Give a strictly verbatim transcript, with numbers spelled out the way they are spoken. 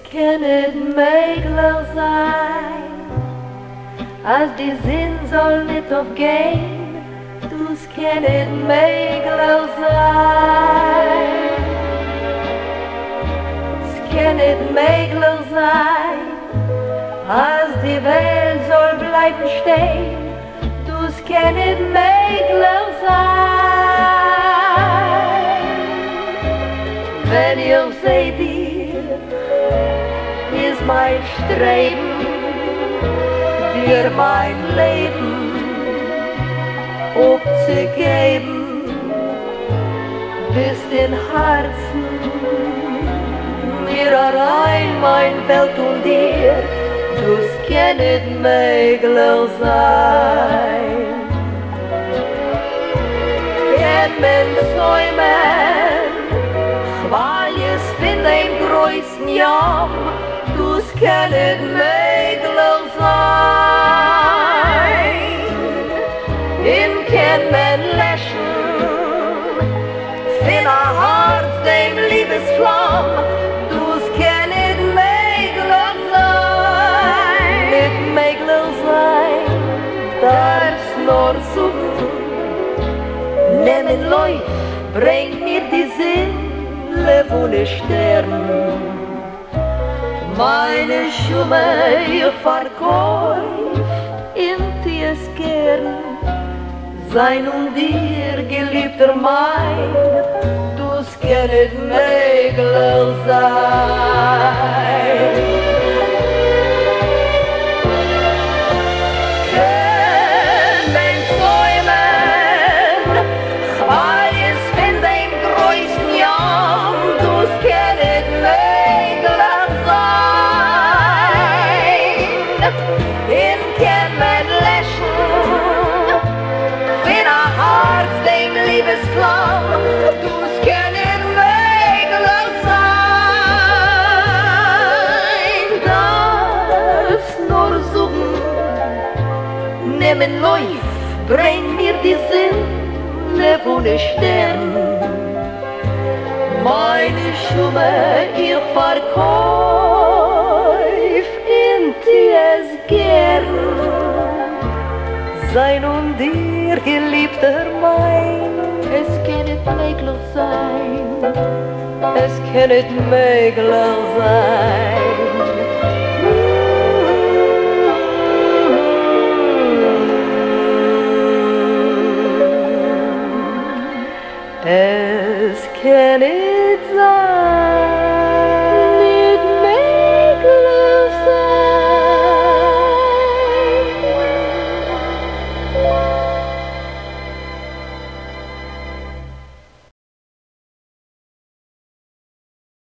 kan het megelijk zijn, als die zin zal niet opgaan, dus kan het megelijk zijn. Es kan het megelijk zijn, als die wereld zal blijven staan, dus kan het megelijk zijn. Wenn ihr seht ihr, ist mein Streben, dir mein Leben aufzugeben, bis den Herzen mir allein mein Welt und dir, dus kann es möglich sein. Kann man säumen, weil es von dem größten Jam, dus kann es möglich sein. In kann man lächeln, von ein Herz dem Liebesflamm, dus kann es möglich sein. Nicht möglich sein, darf's nur suchen. Nehmen Leute, bring mir die Seele von den Sternen. Meine Schumme, ich verkäuf in dies gern. Sein und dir, geliebter mein, dus kann es möglich sein. Liebesflamm, dus kann es möglich sein. Darf's nur suchen, nehmen Läuf, bring mir die Seele von den Sternen. Meine Schumme, ich verkäuf in dies gern. Sein und dir, geliebter mein, es kann nicht möglich sein, es kann nicht möglich sein.